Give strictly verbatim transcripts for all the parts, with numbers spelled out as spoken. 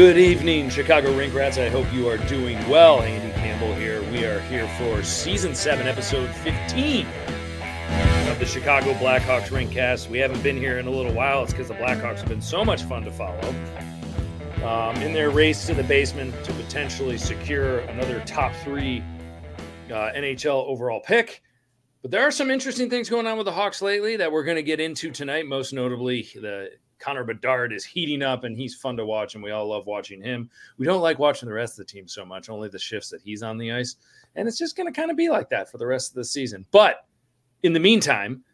Good evening, Chicago Rink Rats. I hope you are doing well. Andy Campbell here. We are here for Season seven, Episode fifteen of the Chicago Blackhawks Rinkcast. We haven't been here in a little while. It's because the Blackhawks have been so much fun to follow. Um, in their race to the basement to potentially secure another top three uh, N H L overall pick. But there are some interesting things going on with the Hawks lately that we're going to get into tonight. Most notably, the Connor Bedard is heating up, and he's fun to watch, and we all love watching him. We don't like watching the rest of the team so much, only the shifts that he's on the ice. And it's just going to kind of be like that for the rest of the season. But in the meantime,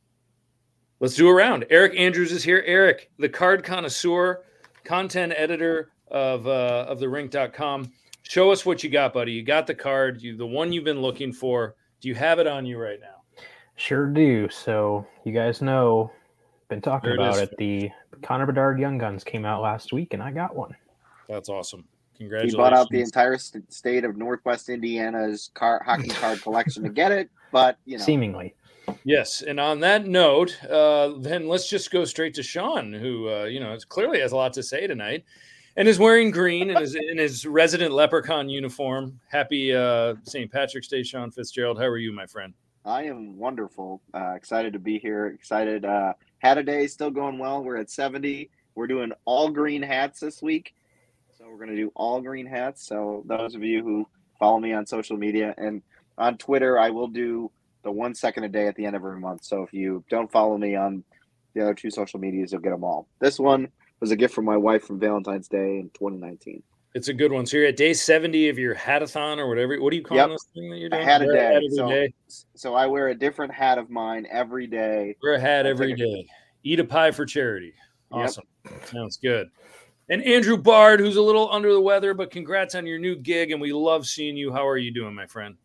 let's do a round. Eric Andrews is here. Eric, the card connoisseur, content editor of uh, of the rink dot com. Show us what you got, buddy. You got the card, you the one you've been looking for. Do you have it on you right now? Sure do. So you guys know, been talking there about it. it. The Connor Bedard Young Guns came out last week, and I got one. That's awesome. Congratulations. He bought out the entire st- state of Northwest Indiana's car- hockey card collection to get it, but, you know. Seemingly. Yes, and on that note, uh, then let's just go straight to Sean, who, uh, you know, clearly has a lot to say tonight, and is wearing green and is in his resident leprechaun uniform. Happy uh, Saint Patrick's Day, Sean Fitzgerald. How are you, my friend? I am wonderful. Uh, excited to be here. Excited. Uh, hat a day still going well. We're at seventy. We're doing all green hats this week. So we're going to do all green hats. So those of you who follow me on social media and on Twitter, I will do the one second a day at the end of every month. So if you don't follow me on the other two social medias, you'll get them all. This one was a gift from my wife from Valentine's Day in twenty nineteen. It's a good one. So you're at day seventy of your hatathon or whatever. What do you call yep. this thing that you're doing? A hat a day. Hat so, day. so I wear a different hat of mine every day. Wear a hat every day. Eat a pie for charity. Awesome. Yep. Sounds good. And Andrew Bard, who's a little under the weather, but congrats on your new gig, and we love seeing you. How are you doing, my friend?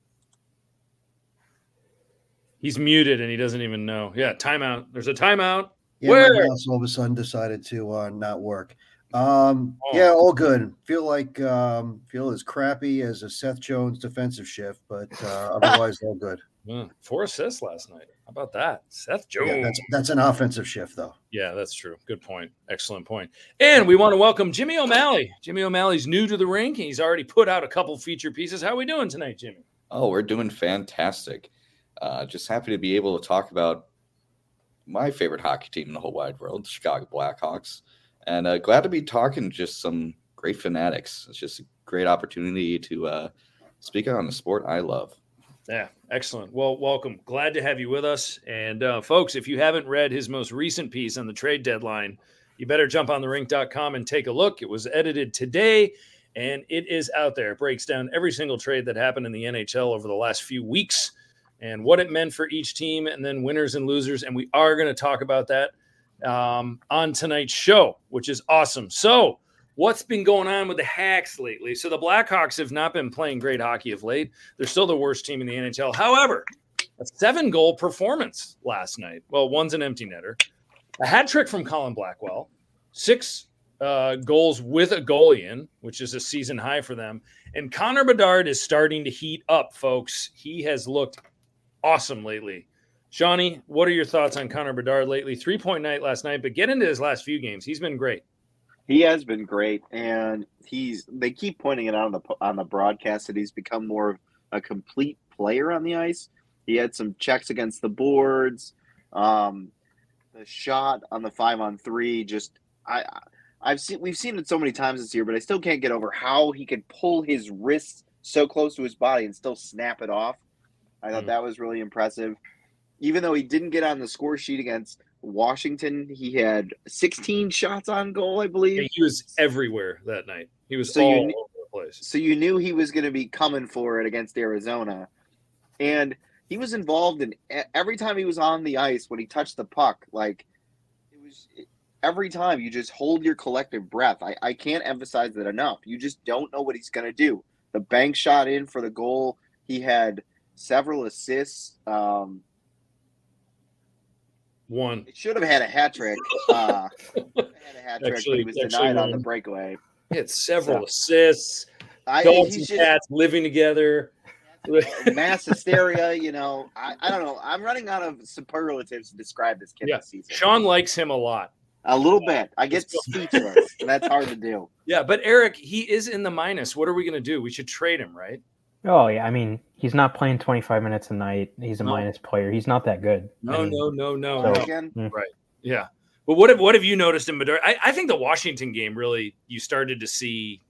He's muted, and he doesn't even know. Yeah, timeout. There's a timeout. Yeah, Where? My boss all of a sudden decided to uh, not work. Um, oh. Yeah, all good. Feel like um, feel as crappy as a Seth Jones defensive shift, but uh, otherwise all good. Mm, four assists last night. How about that? Seth Jones. Yeah, that's, that's an offensive shift, though. Yeah, that's true. Good point. Excellent point. And we want to welcome Jimmy O'Malley. Jimmy O'Malley's new to the rink. He's already put out a couple feature pieces. How are we doing tonight, Jimmy? Oh, we're doing fantastic. Uh, just happy to be able to talk about my favorite hockey team in the whole wide world, the Chicago Blackhawks. And uh, glad to be talking just some great fanatics. It's just a great opportunity to uh, speak on the sport I love. Yeah, excellent. Well, welcome. Glad to have you with us. And uh, folks, if you haven't read his most recent piece on the trade deadline, you better jump on the rink dot com and take a look. It was edited today, and it is out there. It breaks down every single trade that happened in the N H L over the last few weeks and what it meant for each team, and then winners and losers. And we are going to talk about that um, on tonight's show, which is awesome. So what's been going on with the Hawks lately? So the Blackhawks have not been playing great hockey of late. They're still the worst team in the N H L. However, a seven-goal performance last night. Well, one's an empty netter. A hat trick from Colin Blackwell. Six uh, goals with a goalie in, which is a season high for them. And Connor Bedard is starting to heat up, folks. He has looked awesome lately. Shawnee, what are your thoughts on Connor Bedard lately? Three-point night last night, but get into his last few games. He's been great. He has been great, and he's. They keep pointing it out on the on the broadcast that he's become more of a complete player on the ice. He had some checks against the boards, um, the shot on the five on three. Just I, I've seen we've seen it so many times this year, but I still can't get over how he could pull his wrists so close to his body and still snap it off. I thought mm. that was really impressive. Even though he didn't get on the score sheet against Washington, he had sixteen shots on goal, I believe. Yeah, he was everywhere that night. He was so all you, over the place. So you knew he was going to be coming for it against Arizona. And he was involved in every time he was on the ice when he touched the puck. Like, it was every time you just hold your collective breath. I, I can't emphasize that enough. You just don't know what he's going to do. The bank shot in for the goal. He had several assists. Um, One. It should have had a hat trick. Uh, had a hat trick, actually, but he was denied on the breakaway. He had several so, assists. I, dogs and just, cats living together. Mass hysteria, you know. I, I don't know. I'm running out of superlatives to describe this kid yeah. this season. Sean likes him a lot. A little bit. I get speechless, and that's hard to do. Yeah, but Eric, he is in the minus. What are we going to do? We should trade him, right? Oh, yeah. I mean, he's not playing twenty-five minutes a night. He's a No. minus player. He's not that good. No, I mean, no, no, no, so- no. Again, Right. Yeah. But what have what have you noticed in Bedard? I, I think the Washington game really, you started to see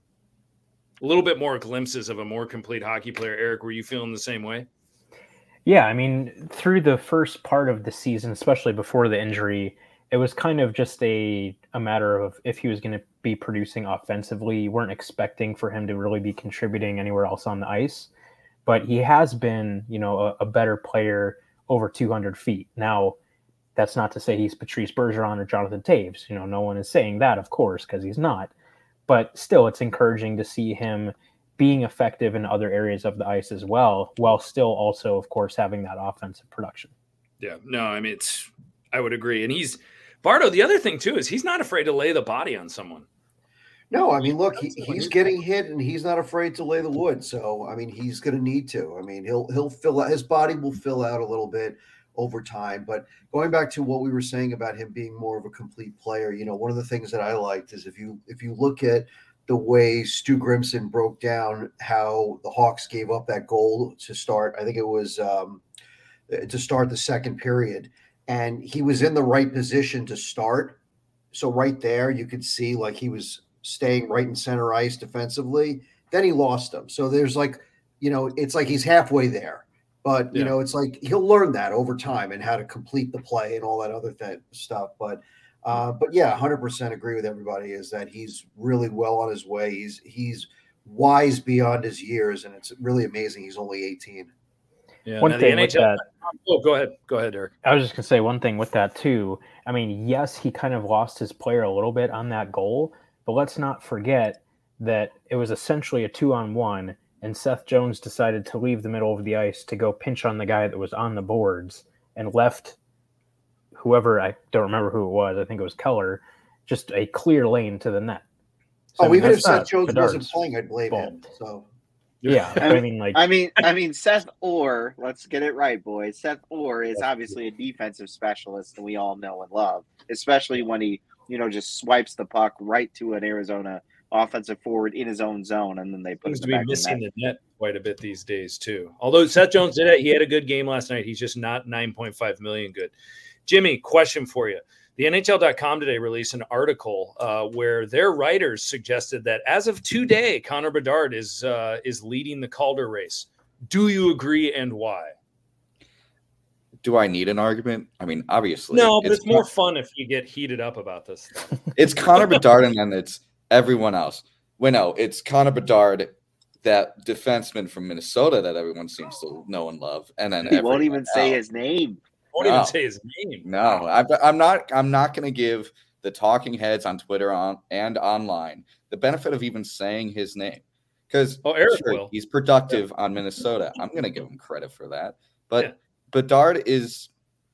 a little bit more glimpses of a more complete hockey player. Eric, were you feeling the same way? Yeah, I mean, through the first part of the season, especially before the injury, it was kind of just a, a matter of if he was going to be producing offensively. You weren't expecting for him to really be contributing anywhere else on the ice. But he has been, you know, a, a better player over two hundred feet. Now, that's not to say he's Patrice Bergeron or Jonathan Taves. You know, no one is saying that, of course, because he's not. But still, it's encouraging to see him being effective in other areas of the ice as well, while still also, of course, having that offensive production. Yeah. No, I mean, it's, I would agree. And he's, Bardo, the other thing, too, is he's not afraid to lay the body on someone. No, I mean, look, he, he's getting hit, and he's not afraid to lay the wood. So, I mean, he's going to need to. I mean, he'll he'll fill out his body will fill out a little bit over time. But going back to what we were saying about him being more of a complete player, you know, one of the things that I liked is if you if you look at the way Stu Grimson broke down how the Hawks gave up that goal to start, I think it was um, to start the second period, and he was in the right position to start. So right there, you could see like he was staying right in center ice defensively. Then he lost him. So there's like, you know, it's like he's halfway there. But, you Yeah. know, it's like he'll learn that over time and how to complete the play and all that other th- stuff. But, uh, but yeah, one hundred percent agree with everybody is that he's really well on his way. He's he's wise beyond his years, and it's really amazing he's only eighteen. Yeah. One now the thing with N H L that, Oh, go ahead. Go ahead, Eric. I was just going to say one thing with that too. I mean, yes, he kind of lost his player a little bit on that goal, but let's not forget that it was essentially a two-on-one, and Seth Jones decided to leave the middle of the ice to go pinch on the guy that was on the boards and left whoever, I don't remember who it was, I think it was Keller, just a clear lane to the net. So, I Oh, mean, even if that's Seth not Jones Bedard's wasn't playing, I'd blame him. fault. So Yeah, I I mean, like, I mean, I mean, Seth Orr. Let's get it right, boys. Seth Orr is obviously a defensive specialist, and we all know and love, especially when he, you know, just swipes the puck right to an Arizona offensive forward in his own zone, and then they put Seems it to be back in missing net. the net quite a bit these days, too. Although Seth Jones did it, he had a good game last night. He's just not nine point five million good. Jimmy, question for you. The N H L dot com today released an article uh, where their writers suggested that as of today, Connor Bedard is uh, is leading the Calder race. Do you agree, and why? Do I need an argument? I mean, obviously. No, but it's, more Con- fun if you get heated up about this stuff. It's Connor Bedard, and then it's everyone else. Well, no, it's Connor Bedard, that defenseman from Minnesota that everyone seems to know and love, and then He won't everyone even say else. his name. Won't No. even say his name. No, I, I'm not. I'm not going to give the talking heads on Twitter on and online the benefit of even saying his name, because Oh, Eric sure, will. he's productive on Minnesota. I'm going to give him credit for that. But Yeah. Bedard is.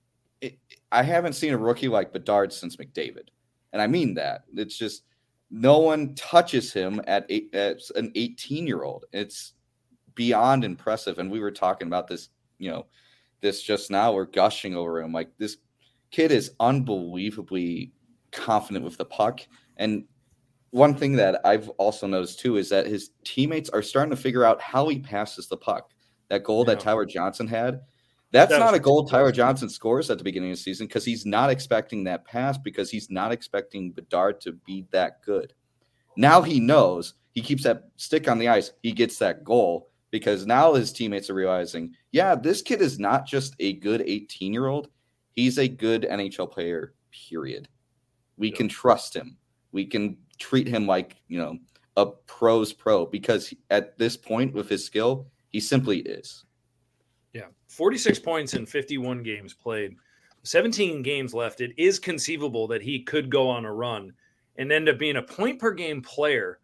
It, I haven't seen a rookie like Bedard since McDavid, and I mean that. It's just no one touches him at eight, as an eighteen-year-old. It's beyond impressive, and we were talking about this, you know. This just now, we're gushing over him. Like, this kid is unbelievably confident with the puck. And one thing that I've also noticed too is that his teammates are starting to figure out how he passes the puck. That goal Yeah. that Tyler Johnson had, that's That was not a goal ridiculous. Tyler Johnson scores at the beginning of the season because he's not expecting that pass, because he's not expecting Bedard to be that good. Now he knows, he keeps that stick on the ice, he gets that goal. Because now his teammates are realizing, yeah, this kid is not just a good eighteen-year-old. He's a good N H L player, period. We Yeah. can trust him. We can treat him like, you know, a pro's pro, because at this point with his skill, he simply is. Yeah. forty-six points in fifty-one games played, seventeen games left. It is conceivable that he could go on a run and end up being a point per game player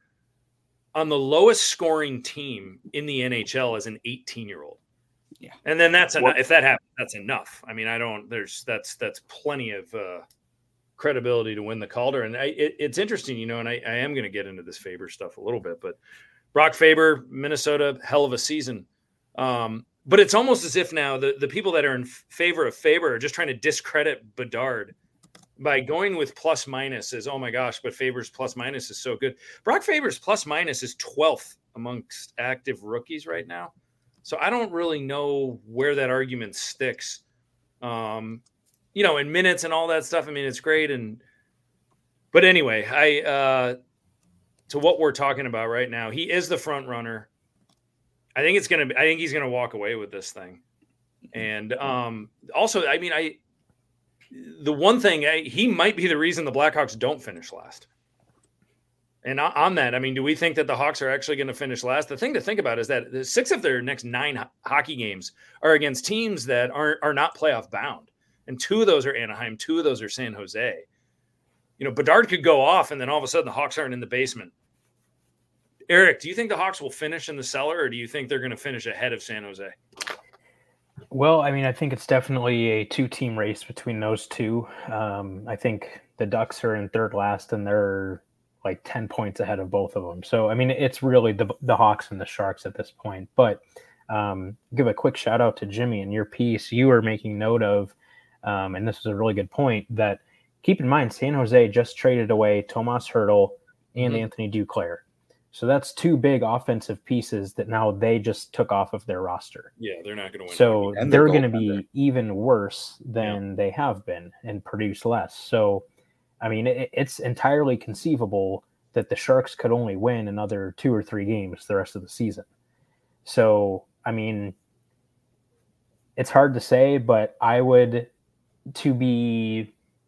on the lowest scoring team in the N H L as an eighteen-year-old. Yeah. And then that's enough. What- If that happens, that's enough. I mean, I don't, there's, that's, that's plenty of uh, credibility to win the Calder. And I, it, it's interesting, you know, and I, I am going to get into this Faber stuff a little bit, but Brock Faber, Minnesota, hell of a season. Um, but it's almost as if now the, the people that are in favor of Faber are just trying to discredit Bedard by going with plus minus is, oh my gosh, but Favors plus minus is so good. Brock Favors plus minus is twelfth amongst active rookies right now. So I don't really know where that argument sticks. Um, you know, in minutes and all that stuff. I mean, it's great. And, but anyway, I, uh, to what we're talking about right now, he is the front runner. I think it's going to be, I think he's going to walk away with this thing. And, um, also, I mean, I, the one thing, I, he might be the reason the Blackhawks don't finish last. And on that, I mean, do we think that the Hawks are actually going to finish last? The thing to think about is that six of their next nine ho- hockey games are against teams that aren't are not playoff bound, and two of those are Anaheim, two of those are San Jose. You know, Bedard could go off, and then all of a sudden the Hawks aren't in the basement. Eric, do you think the Hawks will finish in the cellar, or do you think they're going to finish ahead of San Jose? Well, I mean, I think it's definitely a two-team race between those two. Um, I think the Ducks are in third last, and they're like ten points ahead of both of them. So, I mean, it's really the the Hawks and the Sharks at this point. But um, give a quick shout out to Jimmy in your piece. You were making note of, um, and this is a really good point, that keep in mind, San Jose just traded away Tomas Hertl and mm-hmm. Anthony Duclair. So that's two big offensive pieces that now they just took off of their roster. Yeah, they're not going to win. So they're, they're going to be even worse than yeah. they have been and produce less. So, I mean, it, it's entirely conceivable that the Sharks could only win another two or three games the rest of the season. So, I mean, it's hard to say, but I would, to be,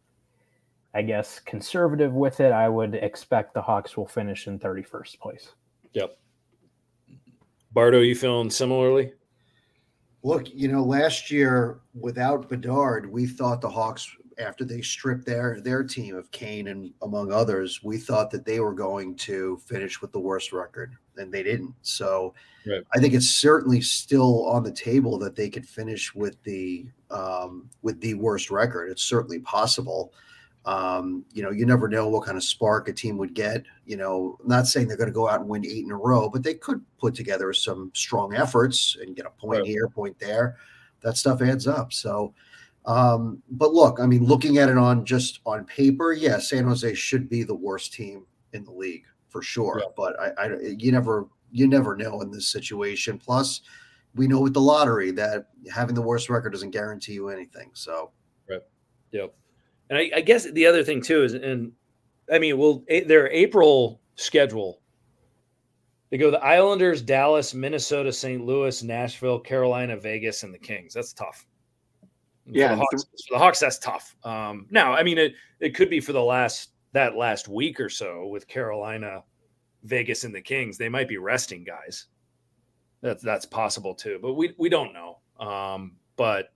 I guess, conservative with it, I would expect the Hawks will finish in thirty-first place. Yep. Bardo, you feeling similarly? Look, you know, last year without Bedard, we thought the Hawks, after they stripped their their team of Kane and among others, we thought that they were going to finish with the worst record, and they didn't. So right. I think it's certainly still on the table that they could finish with the um, with the worst record. It's certainly possible. Um, you know, you never know what kind of spark a team would get. You know, I'm not saying they're going to go out and win eight in a row, but they could put together some strong efforts and get a point right. here, point there. That stuff adds up. So, um, but look, I mean, looking at it on just on paper, yeah, San Jose should be the worst team in the league for sure. Yeah. But I, I, you never, you never know in this situation. Plus, we know with the lottery that having the worst record doesn't guarantee you anything. So, right. Yep. And I, I guess the other thing too is, and I mean, well, their April schedule, they go the Islanders, Dallas, Minnesota, Saint Louis, Nashville, Carolina, Vegas, and the Kings. That's tough. Yeah, for the Hawks, for the Hawks that's tough. Um, now, I mean, it it could be for the last that last week or so with Carolina, Vegas, and the Kings. They might be resting guys. That's that's possible too, but we we don't know. Um, but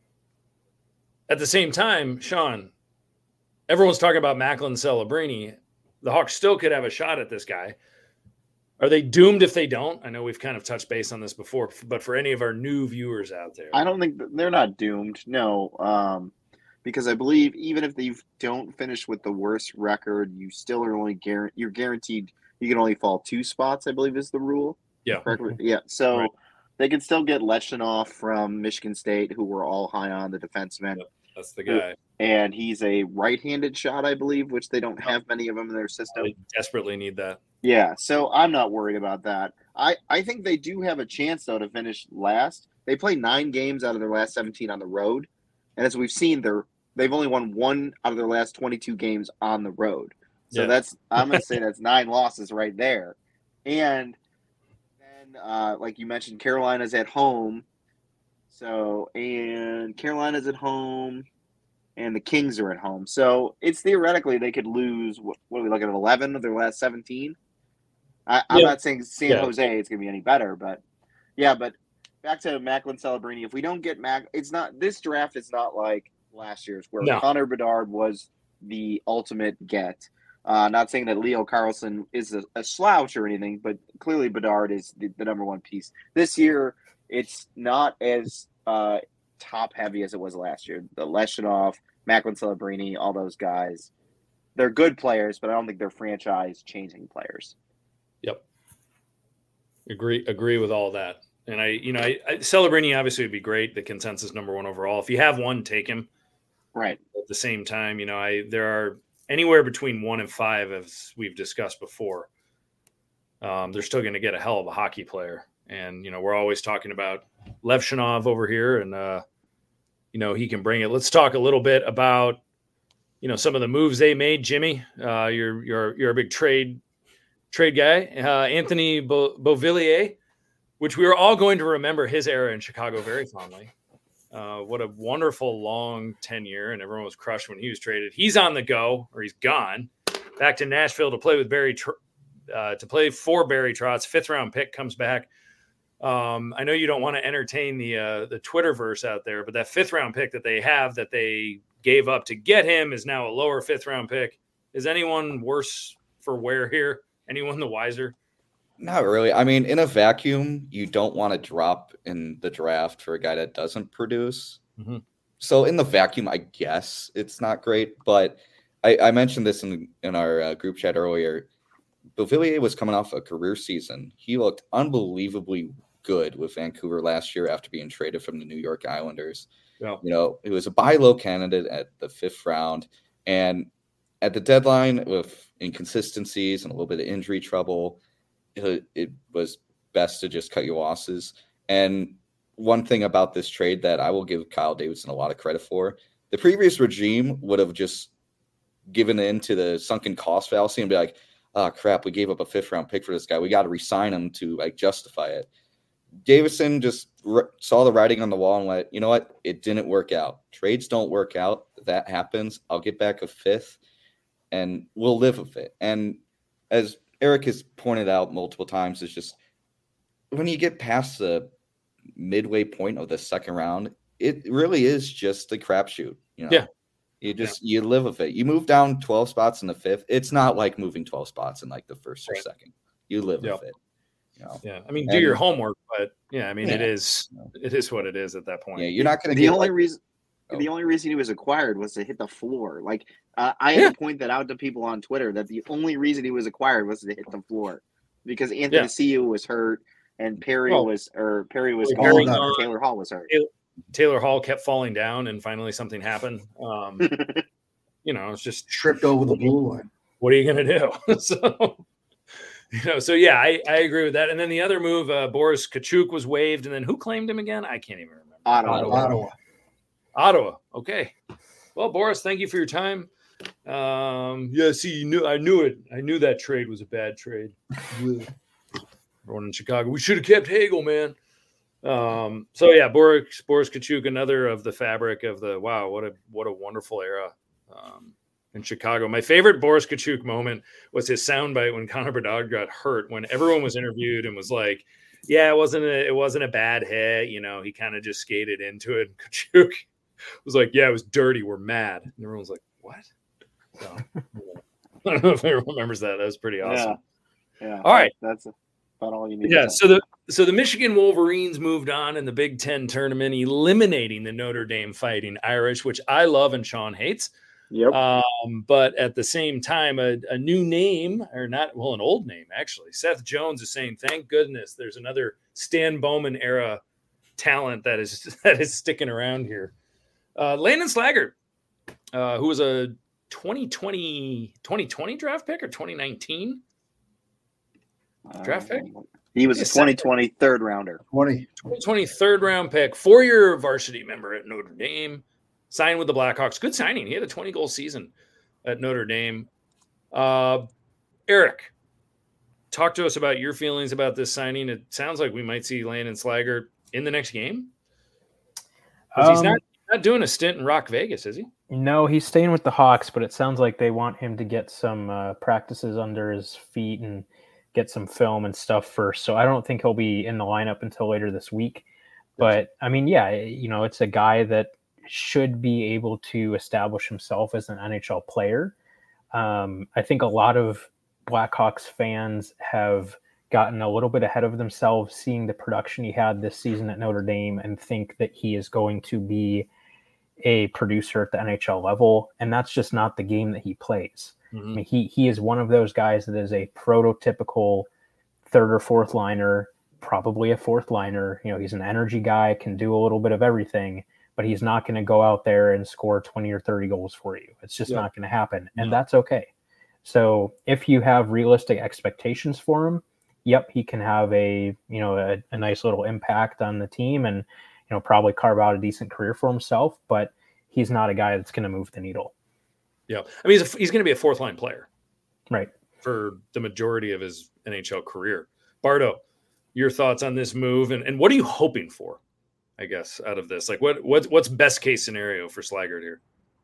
at the same time, Sean. Everyone's talking about Macklin Celebrini. The Hawks still could have a shot at this guy. Are they doomed if they don't? I know we've kind of touched base on this before, but for any of our new viewers out there. I don't think they're not doomed, no, um, because I believe even if they don't finish with the worst record, you still are only guaranteed, you're guaranteed you can only fall two spots, I believe is the rule. Yeah. Correctly? Yeah, so right. they can still get Lechonov from Michigan State, who we're all high on, the defenseman. Yep. That's the guy. And he's a right-handed shot, I believe, which they don't have many of them in their system. They desperately need that. Yeah, so I'm not worried about that. I, I think they do have a chance, though, to finish last. They play nine games out of their last seventeen on the road. And as we've seen, they're, they've only won one out of their last twenty-two games on the road. So yeah. that's I'm going to say that's nine losses right there. And then, uh, like you mentioned, Carolina's at home. So, and Carolina's at home, and the Kings are at home. So, it's theoretically they could lose, what, what are we looking at, eleven of their last seventeen? I, I'm yeah. not saying San yeah. Jose is going to be any better, but yeah, but back to Macklin Celebrini. If we don't get Mac, it's not, this draft is not like last year's where no. Connor Bedard was the ultimate get. Uh, not saying that Leo Carlson is a, a slouch or anything, but clearly Bedard is the, the number one piece. This year, it's not as uh, top-heavy as it was last year. The Lechonov, Macklin Celebrini, all those guys, they're good players, but I don't think they're franchise-changing players. Yep. Agree agree with all that. And, I, you know, I, I, Celebrini obviously would be great, the consensus number one overall. If you have one, take him. Right. at the same time, you know, I there are anywhere between one and five, as we've discussed before. Um, they're still going to get a hell of a hockey player. And, you know, we're always talking about Levshinov over here, and, uh, you know, he can bring it. Let's talk a little bit about, you know, some of the moves they made. Jimmy, uh, you're, you're, you're a big trade, trade guy. Uh, Anthony Bo- Beauvillier, which we are all going to remember his era in Chicago very fondly. Uh, what a wonderful long tenure, and everyone was crushed when he was traded. He's on the go, or he's gone back to Nashville to play with Barry, Tr- uh, to play for Barry Trotz. Fifth round pick comes back. Um, I know you don't want to entertain the uh, the Twitterverse out there, but that fifth round pick that they have that they gave up to get him is now a lower fifth round pick. Is anyone worse for wear here? Anyone the wiser? Not really. I mean, in a vacuum, you don't want to drop in the draft for a guy that doesn't produce. Mm-hmm. So in the vacuum, I guess it's not great. But I, I mentioned this in in our uh, group chat earlier. Beauvillier was coming off a career season. He looked unbelievably good with Vancouver last year after being traded from the New York Islanders. Yeah. You know, it was a buy low candidate at the fifth round. And at the deadline, with inconsistencies and a little bit of injury trouble, it, it was best to just cut your losses. And one thing about this trade that I will give Kyle Davidson a lot of credit for, the previous regime would have just given in to the sunken cost fallacy and be like, oh, crap, we gave up a fifth round pick for this guy. We got to re-sign him to like justify it. Davison just r- saw the writing on the wall and went, you know what? It didn't work out. Trades don't work out. That happens. I'll get back a fifth and we'll live with it. And as Eric has pointed out multiple times, it's just when you get past the midway point of the second round, it really is just a crapshoot. You know? Yeah. You just yeah. you live with it. You move down twelve spots in the fifth. It's not like moving twelve spots in like the first or second. You live yeah. with it. You know? Yeah, I mean, do and, your homework, but yeah, I mean, yeah. it is it is what it is at that point. Yeah, you're not going to the get only like, reason. Oh. The only reason he was acquired was to hit the floor. Like uh, I had Yeah. to point that out to people on Twitter that the only reason he was acquired was to hit the floor because Anthony Yeah. C U was hurt and Perry Well, was or Perry was well, Perry gone. gone. and Taylor Hall was hurt. Taylor Hall kept falling down, and finally something happened. Um, you know, it's just Tripped over the blue line. what are you going to do? so, you know, so yeah, I, I agree with that. And then the other move, uh, Boris Kachuk was waived, and then who claimed him again? I can't even remember. Ottawa. Ottawa. Ottawa. Okay. Well, Boris, thank you for your time. Um, yeah, see, you knew I knew it. I knew that trade was a bad trade. Everyone in Chicago, we should have kept Hagel, man. Um, so yeah, Boris Boris Kachuk, another of the fabric of the wow, what a what a wonderful era um, in Chicago. My favorite Boris Kachuk moment was his soundbite when Connor Bedard got hurt, when everyone was interviewed and was like, "Yeah, it wasn't a, it wasn't a bad hit, you know, he kind of just skated into it." And Kachuk was like, "Yeah, it was dirty. We're mad." And everyone was like, "What?" So, I don't know if anyone remembers that. That was pretty awesome. Yeah. Yeah. All right. That's about all you need. Yeah. to So the so the Michigan Wolverines moved on in the Big Ten tournament, eliminating the Notre Dame Fighting Irish, which I love and Sean hates. Yep. Um, but at the same time, a, a new name, or not, well, an old name actually. Seth Jones is saying, "Thank goodness there's another Stan Bowman era talent that is that is sticking around here." Uh, Landon Slaggert, uh, who was a twenty twenty, twenty twenty draft pick or twenty nineteen draft pick? Uh, he was Yeah, a twenty twenty third rounder. twenty. twenty twenty third round pick, four-year varsity member at Notre Dame, signed with the Blackhawks. Good signing. He had a twenty goal season at Notre Dame. Uh, Eric, talk to us about your feelings about this signing. It sounds like we might see Landon Slaggert in the next game. 'Cause he's Um, not not doing a stint in Rock Vegas, is he? No, he's staying with the Hawks, but it sounds like they want him to get some uh, practices under his feet and get some film and stuff first. So I don't think he'll be in the lineup until later this week. But I mean, yeah, you know, it's a guy that should be able to establish himself as an N H L player. Um, I think a lot of Blackhawks fans have gotten a little bit ahead of themselves seeing the production he had this season at Notre Dame and think that he is going to be a producer at the N H L level. And that's just not the game that he plays. Mm-hmm. I mean, he, he is one of those guys that is a prototypical third or fourth liner, probably a fourth liner. You know, he's an energy guy, can do a little bit of everything, but he's not going to go out there and score twenty or thirty goals for you. It's just Yeah. not going to happen. And No. that's okay. So if you have realistic expectations for him, yep, he can have a, you know, a, a nice little impact on the team and, you know, probably carve out a decent career for himself, but he's not a guy that's going to move the needle. Yeah. I mean, he's, a, he's going to be a fourth line player. Right. For the majority of his N H L career. Bardo, your thoughts on this move and, and what are you hoping for, I guess, out of this? Like what, what what's best case scenario for Slaggert here?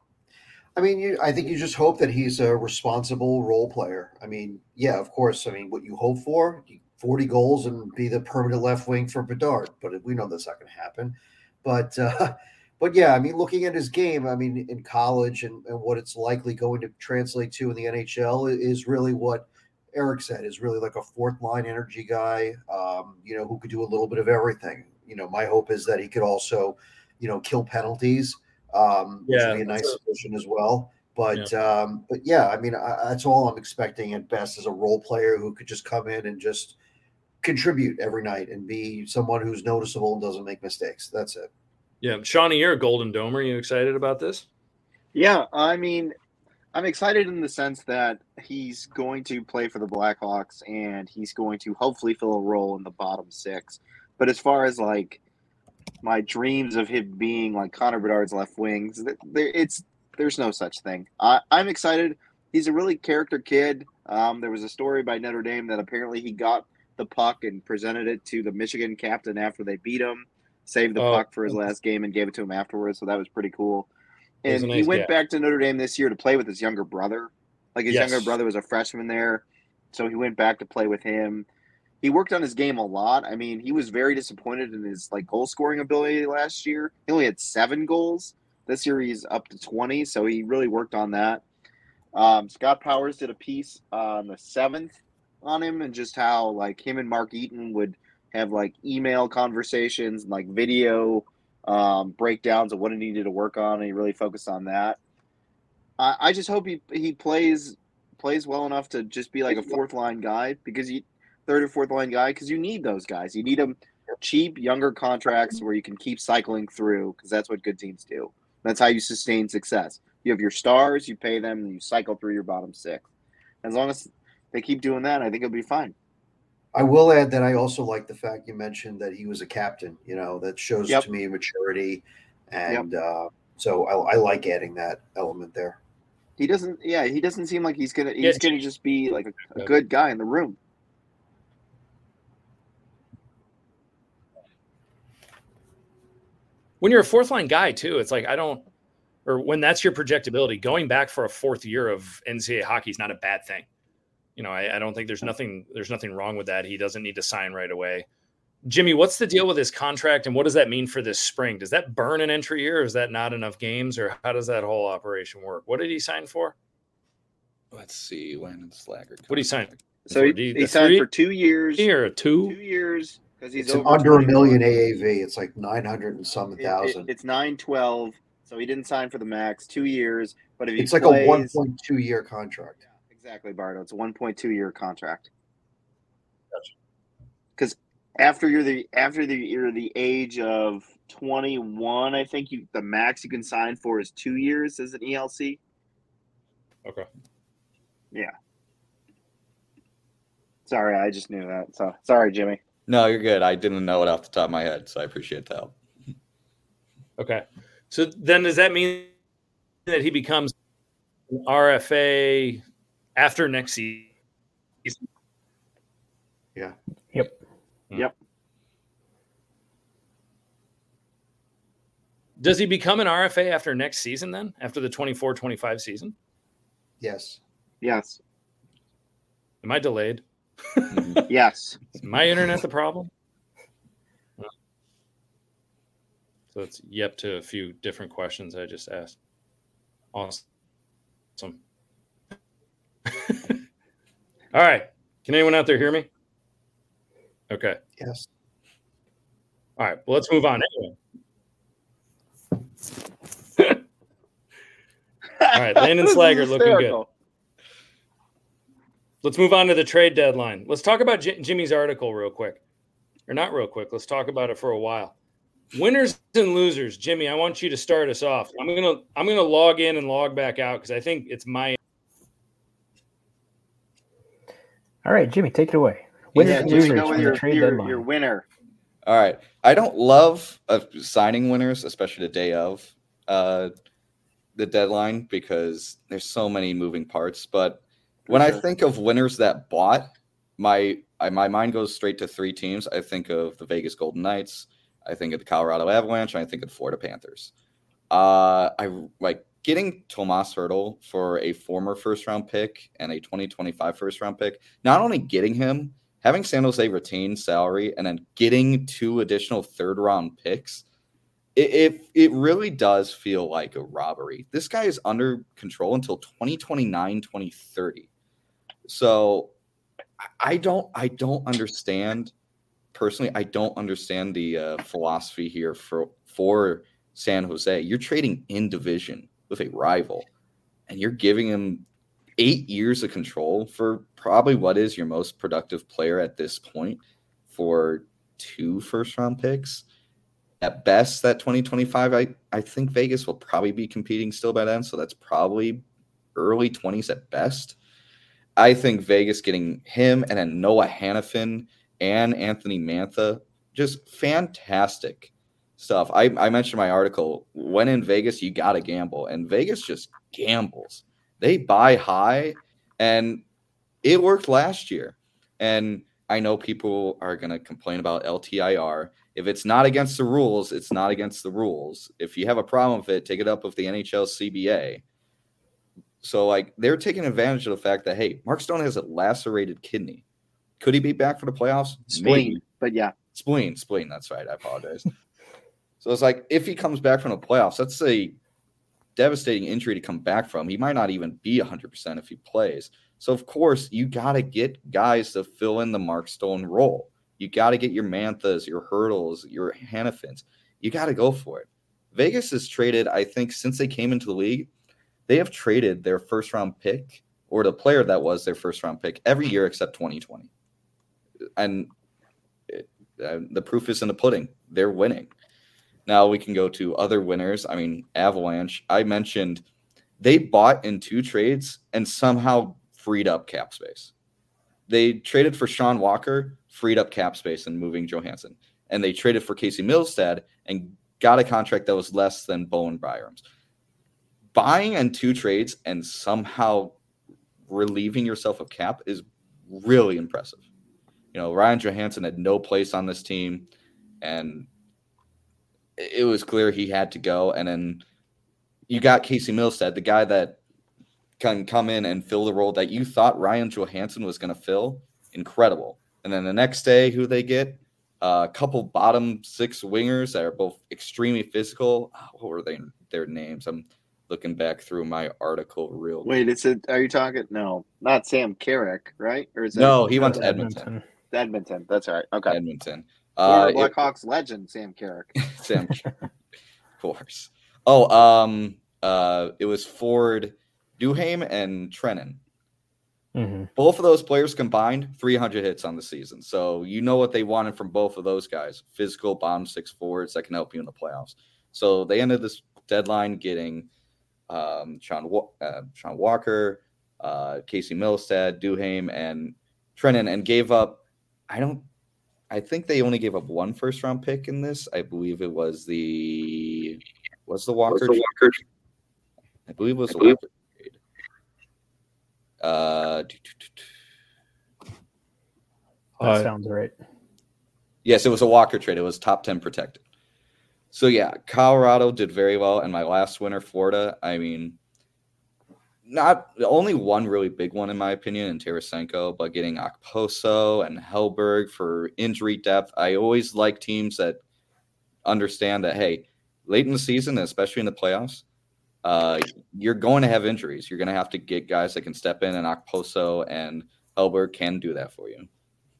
I mean, you, I think you just hope that he's a responsible role player. I mean, yeah, of course. I mean, what you hope for, forty goals and be the permanent left wing for Bedard, but we know that's not going to happen. But, uh, but yeah, I mean, looking at his game, I mean, in college and, and what it's likely going to translate to in the N H L is really what Eric said, is really like a fourth line energy guy, um, you know, who could do a little bit of everything. You know, my hope is that he could also, you know, kill penalties. Um, which Yeah, would be a nice that's a- addition as well. But yeah. Um, but yeah, I mean, I, that's all I'm expecting at best is a role player who could just come in and just contribute every night and be someone who's noticeable and doesn't make mistakes. That's it. Yeah, Shawnee, you're a Golden Dome. Are you excited about this? Yeah, I mean, I'm excited in the sense that he's going to play for the Blackhawks and he's going to hopefully fill a role in the bottom six. But as far as like my dreams of him being like Connor Bedard's left wings, there it's there's no such thing. I, I'm excited. He's a really character kid. Um, there was a story by Notre Dame that apparently he got the puck and presented it to the Michigan captain after they beat him, saved the Oh. puck for his last game and gave it to him afterwards. So that was pretty cool. It was And a he nice went gap. back to Notre Dame this year to play with his younger brother. Like his Yes. younger brother was a freshman there, so he went back to play with him. He worked on his game a lot. I mean, he was very disappointed in his like goal scoring ability last year. He only had seven goals. This year he's up to twenty, so he really worked on that. Um, Scott Powers did a piece on the seventh on him and just how like him and Mark Eaton would have like email conversations and like video um, breakdowns of what he needed to work on, and he really focused on that. I, I just hope he he plays plays well enough to just be like a fourth line guy because you third or fourth line guy because you need those guys. You need them cheap, younger contracts where you can keep cycling through because that's what good teams do. That's how you sustain success. You have your stars, you pay them, and you cycle through your bottom six. As long as they keep doing that, I think it'll be fine. I will add that I also like the fact you mentioned that he was a captain. You know, that shows Yep. to me maturity, and uh, so I, I like adding that element there. He doesn't. Yeah, he doesn't seem like he's gonna. He's Yeah. gonna just be like a, a good guy in the room. When you're a fourth line guy too, it's like I don't, or when that's your projectability, going back for a fourth year of N C double A hockey is not a bad thing. You know, I, I don't think there's nothing there's nothing wrong with that. He doesn't need to sign right away. Jimmy, what's the deal with his contract, and what does that mean for this spring? Does that burn an entry year, or is that not enough games, or how does that whole operation work? What did he sign for? Let's see when Slaggert. What did he sign? So he, For the- he a signed three for two years. Year or Two two? years because he's It's an over under a twenty-one. million A A V. It's like nine hundred and some It- it- thousand. it's nine twelve, so he didn't sign for the max. Two years, but if he It's like plays, a one point two year contract. exactly, Bardo. It's a one point two year contract. Because after you're the after the you're the age of twenty-one, I think you the max you can sign for is two years as an E L C. Okay. Yeah. Sorry, I just knew that. So sorry, Jimmy. No, you're good. I didn't know it off the top of my head, so I appreciate the help. Okay. So then does that mean that he becomes an R F A after next season? Yeah. Yep. Yep. Does he become an R F A after next season then? After the twenty-four twenty-five season? Yes. Yes. Am I delayed? Yes. Is my internet the problem? So it's yep to a few different questions I just asked. Awesome. All right. Can anyone out there hear me? Okay. Yes. All right. Well, let's move on anyway. All right. Landon This is Slaggert looking good. hysterical. Let's move on to the trade deadline. Let's talk about J- Jimmy's article real quick. Or not real quick. Let's talk about it for a while. Winners and losers. Jimmy, I want you to start us off. I'm gonna I'm gonna log in and log back out because I think it's my. All right, Jimmy, take it away. Winners Yeah, and Jimmy, losers go with from your, the trade your, deadline. your winner. All right. I don't love uh, signing winners, especially the day of uh, the deadline, because there's so many moving parts. But when sure. I think of winners that bought, my I, my mind goes straight to three teams. I think of the Vegas Golden Knights, I think of the Colorado Avalanche, and I think of the Florida Panthers. Uh, I like getting Tomas Hertl for a former first-round pick and a twenty twenty-five first-round pick. Not only getting him, having San Jose retain salary, and then getting two additional third-round picks, it, it it really does feel like a robbery. This guy is under control until twenty twenty-nine, twenty thirty. So I don't I don't understand personally. I don't understand the uh, philosophy here for for San Jose. You're trading in division with a rival, and you're giving him eight years of control for probably what is your most productive player at this point for two first round picks. At best, that twenty twenty-five, I, I think Vegas will probably be competing still by then. So that's probably early twenties at best. I think Vegas getting him and then Noah Hannafin and Anthony Mantha, just fantastic stuff. I, I mentioned in my article, when in Vegas, you got to gamble. And Vegas just gambles. They buy high, and it worked last year. And I know people are going to complain about L T I R. If it's not against the rules, it's not against the rules. If you have a problem with it, take it up with the N H L C B A. So, like, they're taking advantage of the fact that, hey, Mark Stone has a lacerated kidney. Could he be back for the playoffs? Spleen, Maybe. but yeah. Spleen, spleen. That's right. I apologize. So it's like, if he comes back from the playoffs, that's a devastating injury to come back from. He might not even be one hundred percent if he plays. So, of course, you got to get guys to fill in the Mark Stone role. You got to get your Manthas, your Hurdles, your Hannafins. You got to go for it. Vegas has traded, I think, since they came into the league, they have traded their first-round pick or the player that was their first-round pick every year except twenty twenty. And it, uh, the proof is in the pudding. They're winning. Now we can go to other winners. I mean, Avalanche. I mentioned they bought in two trades and somehow freed up cap space. They traded for Sean Walker, freed up cap space and moving Johansson. And they traded for Casey Milstead and got a contract that was less than Bowen Byram's. Buying in two trades and somehow relieving yourself of cap is really impressive. You know, Ryan Johansson had no place on this team, and it was clear he had to go. And then you got Casey Milstead, the guy that can come in and fill the role that you thought Ryan Johansson was going to fill. Incredible. And then the next day, who they get? Uh, a couple bottom six wingers that are both extremely physical. Oh, what were they? Their names? I'm looking back through my article real Wait, it's a, are you talking? No, not Sam Carrick, right? Or is that No, he went to Edmonton. Edmonton. That's all right. Okay. Edmonton. Former Uh, Blackhawks legend, Sam Carrick. Sam, of course. Oh, um, uh, it was Ford, Duhaime, and Trennan. Mm-hmm. Both of those players combined, three hundred hits on the season. So you know what they wanted from both of those guys: physical bottom six forwards that can help you in the playoffs. So they ended this deadline getting um, Sean, uh, Sean Walker, uh, Casey Milstead, Duhaime, and Trennan, and gave up. I don't. I think they only gave up one first round pick in this. I believe it was the was the Walker. Was the Walker? I believe it was the Walker trade. Uh, That Uh, sounds right. yes, it was a Walker trade. It was top ten protected. So yeah, Colorado did very well, and my last winner, Florida. I mean, not only one really big one in my opinion in Tarasenko, but getting Okposo and Hellberg for injury depth. I always like teams that understand that, hey, late in the season, especially in the playoffs, uh, you're going to have injuries. You're going to have to get guys that can step in, and Okposo and Hellberg can do that for you.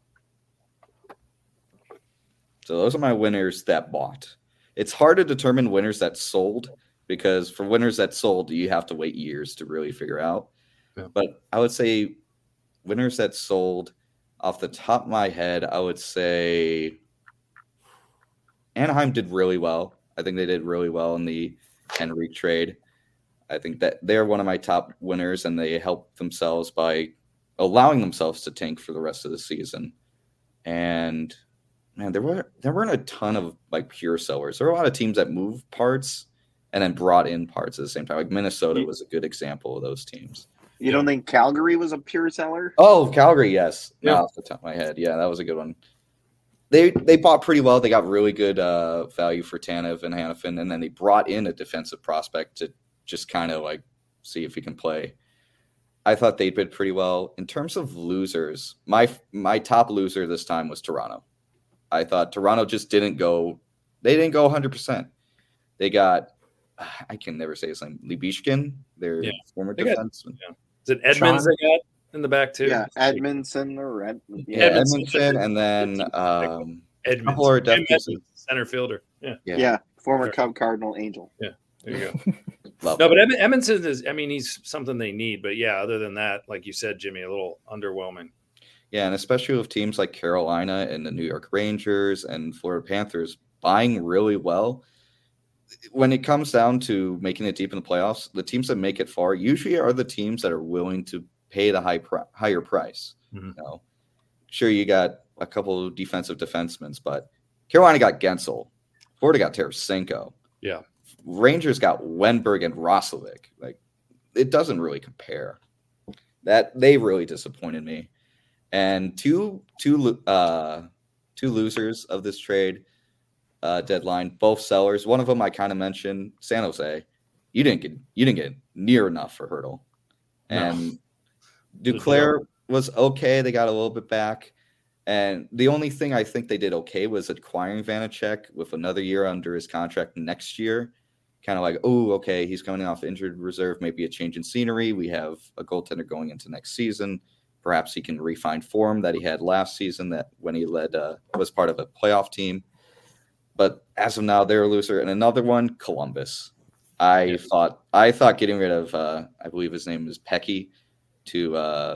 So those are my winners that bought. It's hard to determine winners that sold, because for winners that sold, you have to wait years to really figure out. Yeah. But I would say winners that sold, off the top of my head, I would say Anaheim did really well. I think they did really well in the Henrique trade. I think that they're one of my top winners, and they helped themselves by allowing themselves to tank for the rest of the season. And man, there were there weren't a ton of like pure sellers. There were a lot of teams that moved parts and then brought in parts at the same time. Like Minnesota was a good example of those teams. You yeah. don't think Calgary was a pure seller? Oh, Calgary, yes. Yeah. Not off the top of my head. Yeah, that was a good one. They they bought pretty well. They got really good uh, value for Tanev and Hanifin, and then they brought in a defensive prospect to just kind of like see if he can play. I thought they did pretty well. In terms of losers, my my top loser this time was Toronto. I thought Toronto just didn't go – they didn't go one hundred percent. They got – I can never say his name. Libishkin, their yeah. former they defenseman. Got, yeah. Is it Edmonds they got in the back too? Yeah, Edmondson or Ed, yeah, yeah Edmondson, Edmondson, and then um, Edmondson, center fielder. Yeah, yeah, yeah former yeah. Cub Cardinal Angel. Yeah, there you go. no, but Ed- Edmondson is. I mean, he's something they need. But yeah, other than that, like you said, Jimmy, a little underwhelming. Yeah, and especially with teams like Carolina and the New York Rangers and Florida Panthers buying really well. When it comes down to making it deep in the playoffs, the teams that make it far usually are the teams that are willing to pay the high pr- higher price. Mm-hmm. You know, sure, you got a couple of defensive defensemen, but Carolina got Gensel, Florida got Tarasenko, yeah, Rangers got Wenberg and Roslovic. Like, it doesn't really compare. That they really disappointed me. And two two uh, two losers of this trade. Uh, deadline, both sellers. One of them I kind of mentioned, San Jose. You didn't get you didn't get near enough for Hurdle, and no. Duclair was okay. They got a little bit back, and the only thing I think they did okay was acquiring Vanacek with another year under his contract next year. Kind of like, oh, okay, he's coming off injured reserve, maybe a change in scenery. We have a goaltender going into next season. Perhaps he can refine form that he had last season. That when he led uh, was part of a playoff team. But as of now, they're a loser. And another one, Columbus. I yes. thought I thought getting rid of, uh, I believe his name is Pecky, to uh,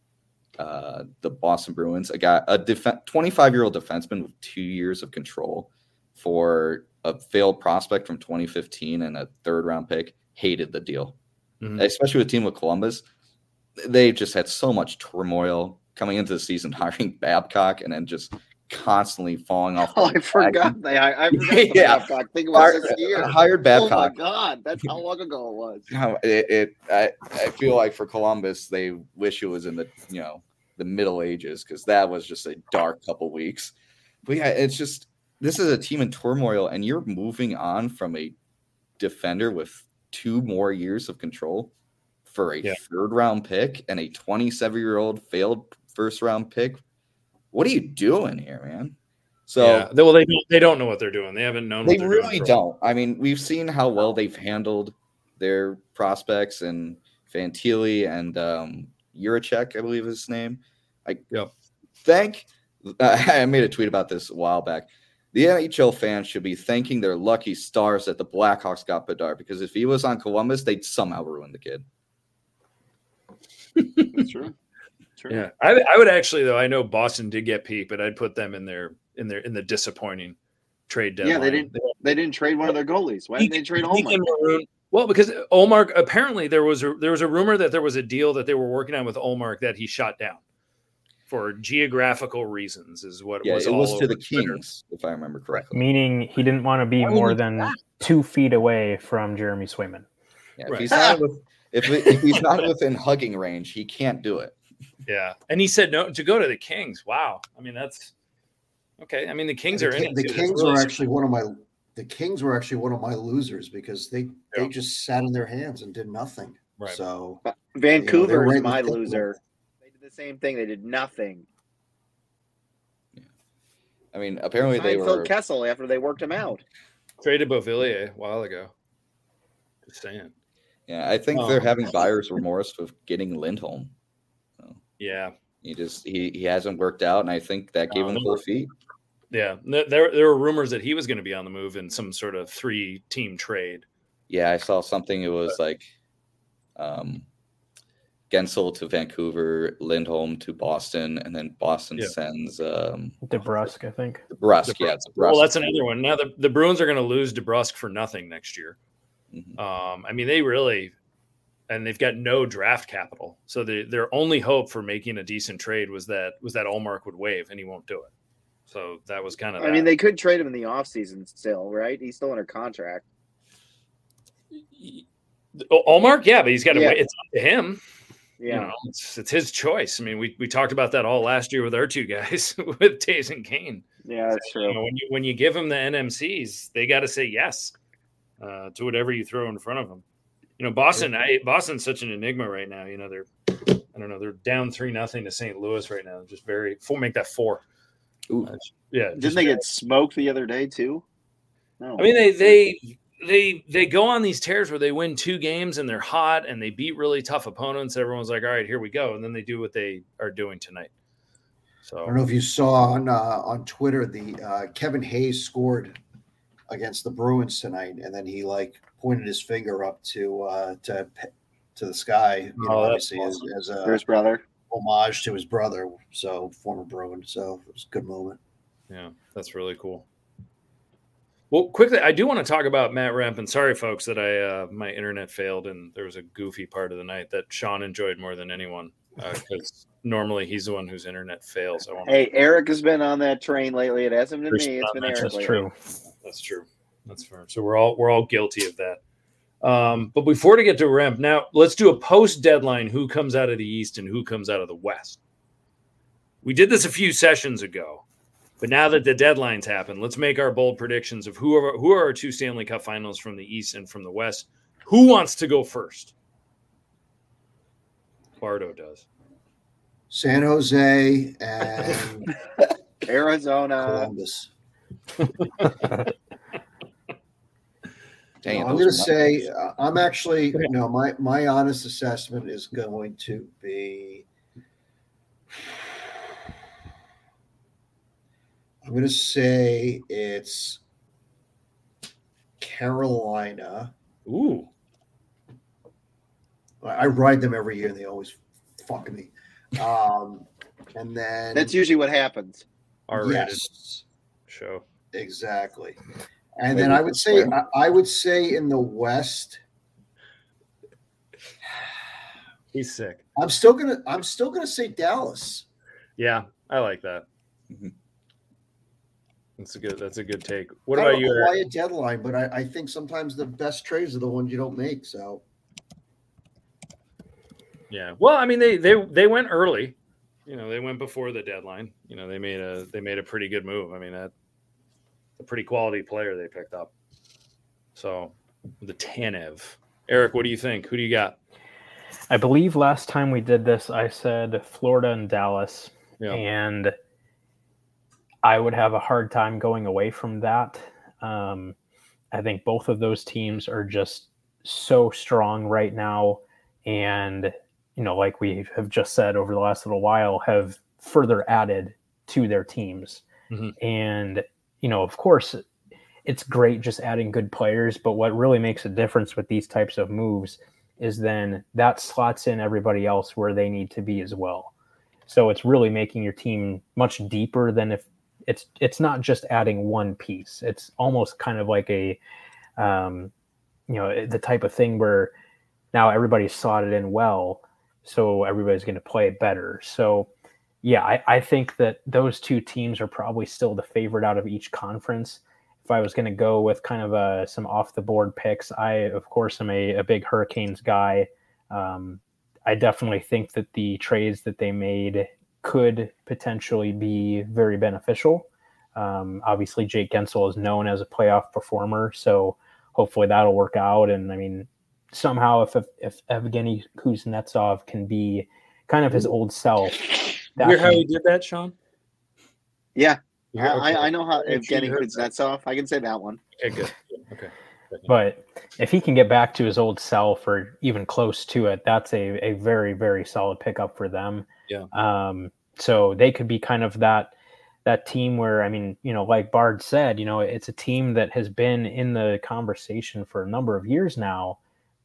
uh, the Boston Bruins. A guy, a def- twenty-five-year-old defenseman with two years of control for a failed prospect from twenty fifteen and a third-round pick. Hated the deal, mm-hmm. especially with a team with Columbus. They just had so much turmoil coming into the season, hiring Babcock and then just – constantly falling off. Oh, I forgot. They, I, I forgot the yeah. Babcock thing was this year. Hired Babcock. Oh my God, that's how long ago it was. It, it I, I feel like for Columbus, they wish it was in the you know the Middle Ages because that was just a dark couple weeks. But yeah, it's just this is a team in turmoil, and you're moving on from a defender with two more years of control for a yeah. third round pick and a twenty-seven year old failed first round pick. What are you doing here, man? So yeah. well, they don't, they don't know what they're doing. They haven't known. They what really doing don't. I mean, we've seen how well they've handled their prospects and Fantilli and um, Juracek, I believe is his name. I yep. think uh, I made a tweet about this a while back. The N H L fans should be thanking their lucky stars that the Blackhawks got Bedard because if he was on Columbus, they'd somehow ruin the kid. That's true. True. Yeah, I, I would actually though. I know Boston did get Peak, but I'd put them in their in their in the disappointing trade deadline. Yeah, they didn't. They didn't trade one of their goalies. Why didn't they trade Ullmark? Well, because Ullmark apparently there was a, there was a rumor that there was a deal that they were working on with Ullmark that he shot down for geographical reasons. Is what yeah, it was. It all was over to the Kings, if I remember correctly. Meaning he didn't want to be more than that? two feet away from Jeremy Swayman. Yeah, if right. he's not with, if, if he's not within hugging range, he can't do it. Yeah, and he said no to go to the Kings. Wow, I mean that's okay. I mean the Kings the, are in the it. The Kings really are actually one of my the Kings were actually one of my losers because they yeah. they just sat in their hands and did nothing. Right. So Vancouver you know, is my loser. They did the same thing. They did nothing. Yeah. I mean, apparently they, they were Phil Kessel after they worked him out. Traded Beauvillier a while ago. Just saying. Yeah, I think um, they're having buyer's remorse with getting Lindholm. Yeah, he just he, he hasn't worked out, and I think that gave um, him cold feet. Yeah, there there were rumors that he was going to be on the move in some sort of three team trade. Yeah, I saw something. It was like, um, Gensel to Vancouver, Lindholm to Boston, and then Boston Yeah. sends um, DeBrusque, I think. DeBrusque. Yeah, DeBrusque. Well, that's another one. Now the, the Bruins are going to lose DeBrusque for nothing next year. Mhm. Um, I mean, they really, and they've got no draft capital. So the, their only hope for making a decent trade was that was that Allmark would wave, and he won't do it. So that was kind of. I that. mean, they could trade him in the offseason still, right? He's still under contract. Allmark, yeah, but he's got to Yeah. wait. It's up to him. Yeah. You know, it's, it's his choice. I mean, we, we talked about that all last year with our two guys, with Tays and Kane. Yeah, that's You true. know, when you when you give them the N M Cs, they got to say yes uh, to whatever you throw in front of them. You know, Boston, I, Boston's such an enigma right now. You know, they're I don't know, they're down three nothing to Saint Louis right now. Just very four, make that four. Ooh. Uh, yeah, Didn't just they very- get smoked the other day too? No. I mean, they they they they go on these tears where they win two games and they're hot and they beat really tough opponents. Everyone's like, all right, here we go, and then they do what they are doing tonight. I don't So know if you saw on uh, on Twitter the uh, Kevin Hayes scored against the Bruins tonight, and then he like pointed his finger up to uh, to to the sky, you know, Oh, that's obviously as, as a For his brother. homage to his brother, so former Bruin. So it was a good moment. yeah, that's really cool. Well, quickly, I do want to talk about Matt Remp, and sorry, folks, that I uh, my internet failed and there was a goofy part of the night that Sean enjoyed more than anyone because normally he's the one whose internet fails. I want Hey, Eric has been on that train lately. It hasn't been me. It's been That's Eric. That's lately. true. That's true. That's fair. So we're all we're all guilty of that. Um, but before to get to Remp, now let's do a post deadline. Who comes out of the East and who comes out of the West? We did this a few sessions ago, but now that the deadlines happen, let's make our bold predictions of who are who are our two Stanley Cup Finals from the East and from the West. Who wants to go first? Bardo does. San Jose and Arizona. Columbus. Dang it, I'm those going to are say not- uh, I'm actually no. My my honest assessment is going to be. I'm going to say it's Carolina. Ooh, I I ride them every year, and they always fuck me. Um, and then That's usually what happens. R-rated yes, show. exactly. And Maybe then I would that's say fair. I, I would say in the West, He's sick. I'm still gonna I'm still gonna say Dallas. Yeah, I like that. Mhm. That's a good. That's a good take. What Kind about of you, a Eric? quiet deadline, but I, I think sometimes the best trades are the ones you don't make. So Yeah. Well, I mean, they they they went early. You know, they went before the deadline. You know, they made a they made a pretty good move. I mean, that a pretty quality player they picked up. So the Tanev. Eric, what do you think? Who do you got? I believe last time we did this, I said Florida and Dallas, Yeah. and I would have a hard time going away from that. Um, I think both of those teams are just so strong right now, and you know, like we have just said over the last little while, have further added to their teams. Mhm. And you know, of course, it's great just adding good players, but what really makes a difference with these types of moves is then that slots in everybody else where they need to be as well. So it's really making your team much deeper than if it's it's not just adding one piece. It's almost kind of like a um, you know, the type of thing where now everybody's slotted in well, so everybody's going to play better. So yeah, I, I think that those two teams are probably still the favorite out of each conference. If I was going to go with kind of a, some off the board picks, I, of course, am a, a big Hurricanes guy. Um, I definitely think that the trades that they made could potentially be very beneficial. Um, obviously, Jake Gensel is known as a playoff performer, so hopefully that'll work out. And I mean, somehow if, if, if Evgeny Kuznetsov can be kind of his old self, You hear how he did that, Sean? Yeah, You hear- I, okay. I know how Make sure you Evgeny heard Kuznetsov. I can say that one. Okay, good. Okay. But if he can get back to his old self or even close to it, that's a, a very, very solid pickup for them. Yeah. Um, so they could be kind of that that team where, I mean, you know, like Bard said, you know, it's a team that has been in the conversation for a number of years now,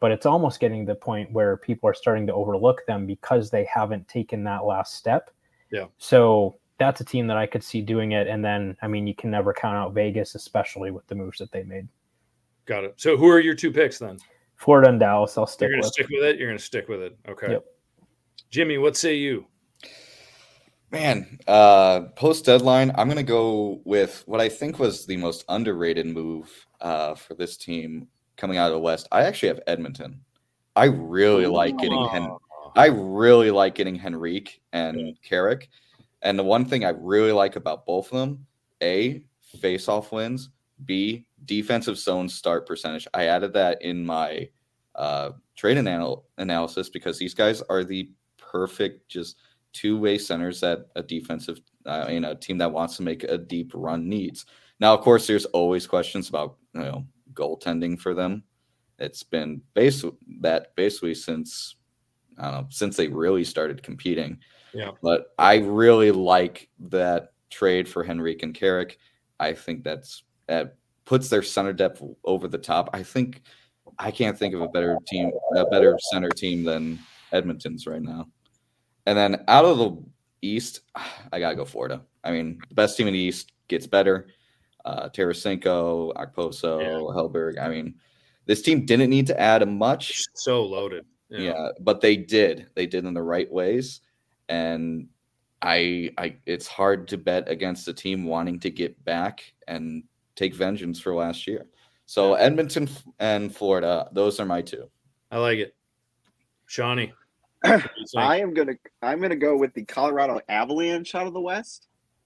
but it's almost getting to the point where people are starting to overlook them because they haven't taken that last step. Yeah. So that's a team that I could see doing it. And then, I mean, you can never count out Vegas, especially with the moves that they made. Got it. So who are your two picks then? Florida and Dallas, I'll stick You're going to with. stick with it? You're going to stick with it. Okay. Yep. Jimmy, what say you? Man, uh, post deadline, I'm going to go with what I think was the most underrated move uh, for this team coming out of the West. I actually have Edmonton. I really Oh. like getting Hen- I really like getting Henrique and Yeah. Carrick. And the one thing I really like about both of them, A, face-off wins, B, defensive zone start percentage. I added that in my uh, trade anal- analysis because these guys are the perfect just two-way centers that a defensive, uh, in a team that wants to make a deep run needs. Now, of course, there's always questions about you know goaltending for them. It's been base that basically since I don't know since they really started competing. Yeah. But I really like that trade for Henrique and Carrick. I think that's that puts their center depth over the top. I think I can't think of a better team, a better center team than Edmonton's right now. And then out of the East, I gotta go Florida. I mean, the best team in the East gets better. Uh, Tarasenko, Okposo, Yeah. Hellberg. I mean, this team didn't need to add much. So loaded. Yeah, but they did. They did in the right ways. And I, I, it's hard to bet against a team wanting to get back and take vengeance for last year. So Edmonton and Florida, those are my two. I like it. Shawnee. what do you think? I am gonna I'm gonna go with the Colorado Avalanche out of the West.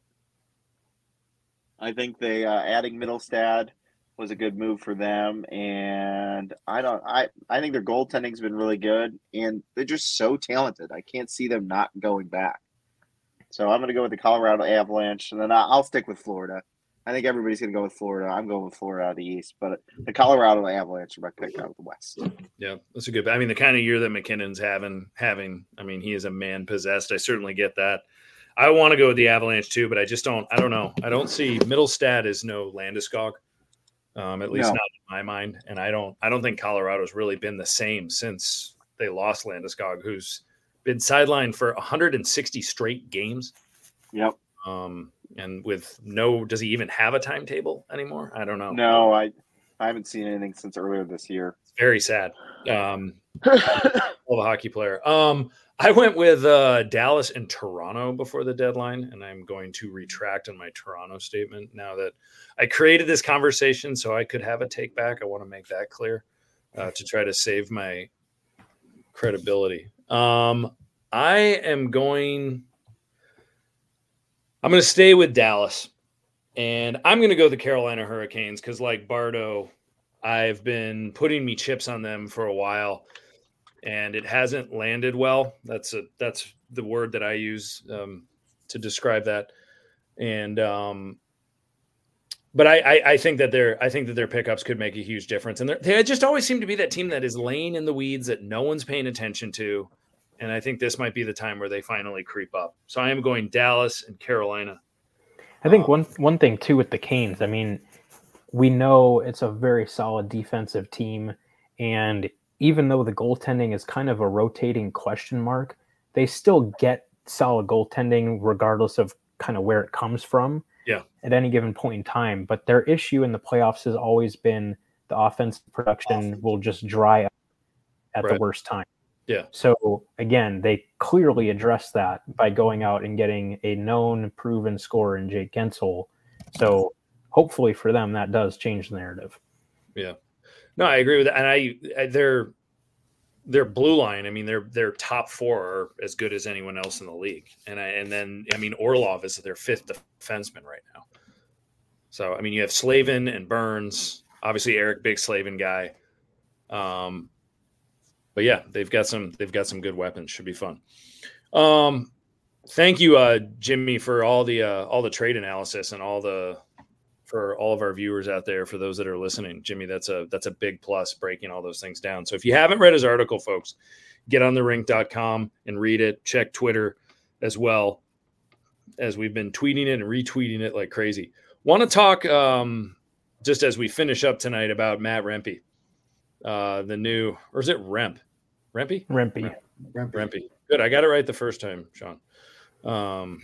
I think they uh, adding Middlestad was a good move for them, and I don't I I think their goaltending's been really good, and they're just so talented. I can't see them not going back. So I'm gonna go with the Colorado Avalanche, and then I- I'll stick with Florida. I think everybody's gonna go with Florida. I'm going with Florida out of the East, but the Colorado Avalanche are my pick out of the West. Yeah, that's a good. I mean, the kind of year that McKinnon's having, having. I mean, he is a man possessed. I certainly get that. I want to go with the Avalanche too, but I just don't. I don't know. I don't see Middlestad as no Landeskog, um, at least No. not in my mind. And I don't. I don't think Colorado's really been the same since they lost Landeskog, who's been sidelined for one hundred sixty straight games. Yep. Um, and with no, does he even have a timetable anymore? I don't know. No, I I haven't seen anything since earlier this year. It's very sad. Um, of a hockey player. Um, I went with uh, Dallas and Toronto before the deadline, and I'm going to retract on my Toronto statement now that I created this conversation so I could have a take back. I want to make that clear uh, to try to save my credibility. Um, I am going. I'm going to stay with Dallas, and I'm going to go the Carolina Hurricanes because, like Bardo, I've been putting me chips on them for a while, and it hasn't landed well. That's a that's the word that I use um, to describe that. And um, but I, I I think that their I think that their pickups could make a huge difference, and they just always seem to be that team that is laying in the weeds that no one's paying attention to. And I think this might be the time where they finally creep up. So I am going Dallas and Carolina. I think Um, one one thing too with the Canes, I mean, we know it's a very solid defensive team, and even though the goaltending is kind of a rotating question mark, they still get solid goaltending regardless of kind of where it comes from. Yeah. At any given point in time. But their issue in the playoffs has always been the offensive production will just dry up at Right. the worst time. Yeah. So again, they clearly address that by going out and getting a known, proven scorer in Jake Gensel. So hopefully for them, that does change the narrative. Yeah. No, I agree with that. And I, I their their blue line, I mean, their their top four are as good as anyone else in the league. And I, and then I mean Orlov is their fifth defenseman right now. So I mean you have Slavin and Burns, obviously Eric, big Slavin guy. Um But yeah, they've got some they've got some good weapons. Should be fun. Um, thank you, uh, Jimmy, for all the uh, all the trade analysis and all the for all of our viewers out there. For those that are listening, Jimmy, that's a that's a big plus breaking all those things down. So if you haven't read his article, folks, get on the rink dot com and read it. Check Twitter as well, as we've been tweeting it and retweeting it like crazy. Want to talk um, just as we finish up tonight about Matt Rempe. uh, the new, or is it Remp? Rempy? Rempy. Rempy. Rempy. Good. I got it right the first time, Sean. Um,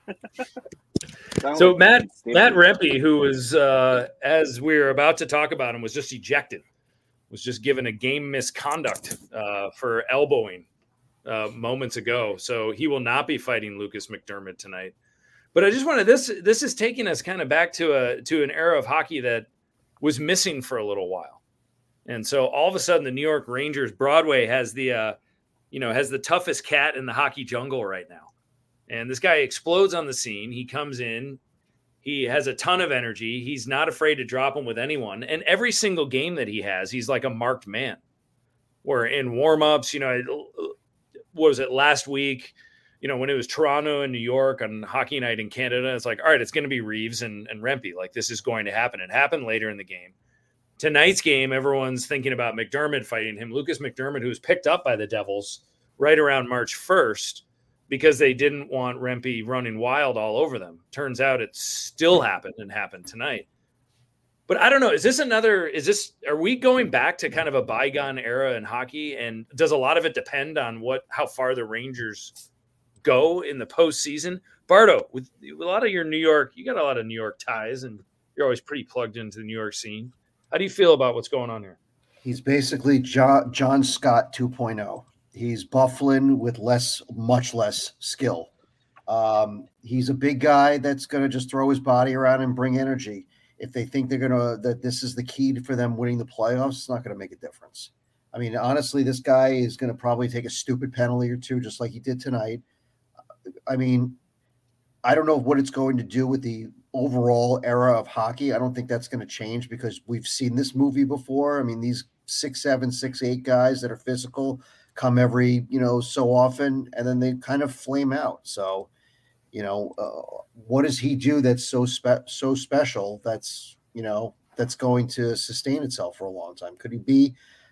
so Matt Matt Rempe, who was, uh, as we were about to talk about him, was just ejected, was just given a game misconduct uh, for elbowing uh, moments ago. So he will not be fighting Lucas McDermott tonight. But I just wanted this. This is taking us kind of back to a to an era of hockey that was missing for a little while, and so all of a sudden the New York Rangers Broadway has the uh, you know has the toughest cat in the hockey jungle right now. And this guy explodes on the scene. He comes in. He has a ton of energy. He's not afraid to drop him with anyone. And every single game that he has, he's like a marked man. Where in warm-ups, you know, what was it last week? You know, when it was Toronto and New York on Hockey Night in Canada, it's like, all right, it's going to be Reeves and, and Rempe. Like, this is going to happen. It happened later in the game. Tonight's game, everyone's thinking about McDermott fighting him. Lucas McDermott, who was picked up by the Devils right around March first, because they didn't want Rempe running wild all over them. Turns out it still happened and happened tonight. But I don't know. Is this another, is this, are we going back to kind of a bygone era in hockey? And does a lot of it depend on what, how far the Rangers go in the postseason? Bardo, with a lot of your New York, you got a lot of New York ties and you're always pretty plugged into the New York scene. How do you feel about what's going on here? He's basically John, John Scott two point oh. He's Bufflin with less, much less skill. Um, he's a big guy that's going to just throw his body around and bring energy. If they think they're going to, that this is the key for them winning the playoffs, it's not going to make a difference. I mean, honestly, this guy is going to probably take a stupid penalty or two, just like he did tonight. I mean, I don't know what it's going to do with the overall era of hockey. I don't think that's going to change because we've seen this movie before. I mean, these six, seven, six, eight guys that are physical come every, you know, so often, and then they kind of flame out. So, you know, uh, what does he do that's so spe- so special that's, you know, that's going to sustain itself for a long time? Could he be,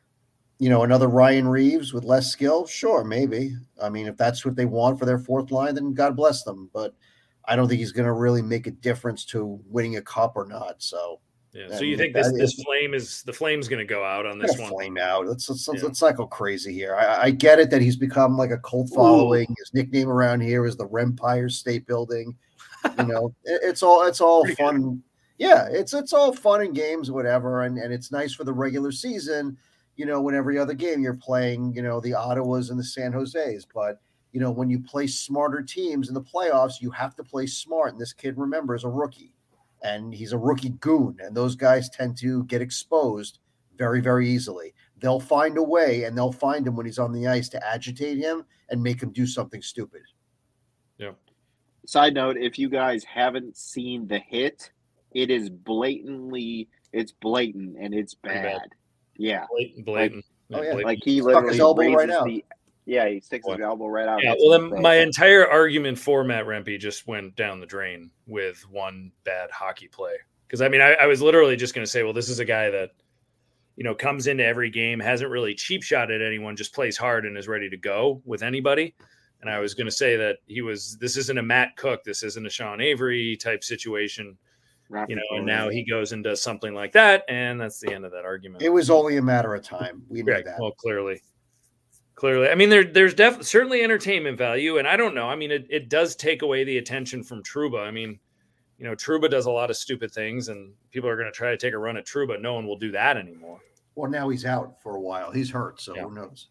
you know, another Ryan Reeves with less skill? Sure, maybe. I mean, if that's what they want for their fourth line, then God bless them. But I don't think he's going to really make a difference to winning a cup or not. So, yeah. So you think this, this flame is the flame's going to go out on this one? Flame out. Let's let's, let's, yeah. let's not go crazy here. I, I get it that he's become like a cult following. Ooh. His nickname around here is the Rempire State Building. You know, it, it's all it's all Pretty fun. Good. Yeah, it's it's all fun and games, whatever, and and it's nice for the regular season. You know, when every other game you're playing, you know, the Ottawas and the San Jose's, but you know, when you play smarter teams in the playoffs, you have to play smart. And this kid, remember, is a rookie. And he's a rookie goon, and those guys tend to get exposed very, very easily. They'll find a way, and they'll find him when he's on the ice to agitate him and make him do something stupid. Yeah. Side note, if you guys haven't seen the hit, it is blatantly, it's blatant, and it's bad. bad. Yeah. Blatant, blatant. Like, oh, yeah. Like he literally his elbow raises right out. the Yeah, he sticks what? his elbow right out. Yeah, well, then my entire argument for Matt Rempe just went down the drain with one bad hockey play. Because, I mean, I, I was literally just going to say, well, this is a guy that, you know, comes into every game, hasn't really cheap shot at anyone, just plays hard and is ready to go with anybody. And I was going to say that he was, this isn't a Matt Cook, this isn't a Sean Avery type situation. Rapid you know, and now he goes and does something like that, and that's the end of that argument. It was only a matter of time. We knew right. that. Well, clearly. Clearly. I mean, there, there's def- certainly entertainment value, and I don't know. I mean, it, it does take away the attention from Trouba. I mean, you know, Trouba does a lot of stupid things, and people are going to try to take a run at Trouba. No one will do that anymore. Well, now he's out for a while. He's hurt, so yeah. who knows?